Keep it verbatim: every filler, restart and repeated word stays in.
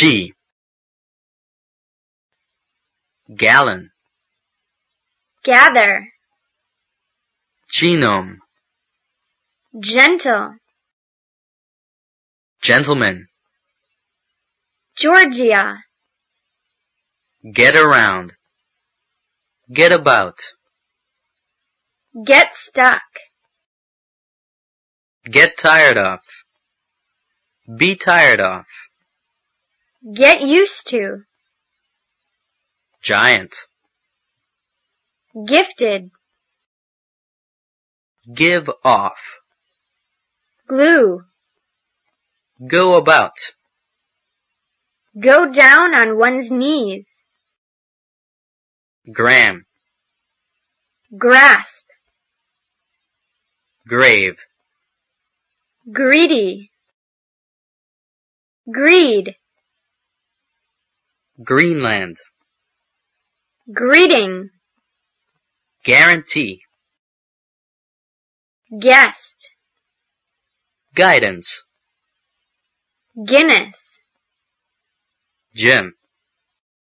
G. Gallon. Gather. Genome. Gentle. Gentleman. Georgia. Get around. Get about. Get stuck. Get tired of. Be tired of. Get used to. Giant. Gifted. Give off. Glue. Go about. Go down on one's knees. Gram. Grasp. Grave. Greedy. Greed. Greenland. Greeting. Guarantee. Guest. Guidance. Guinness. Gym.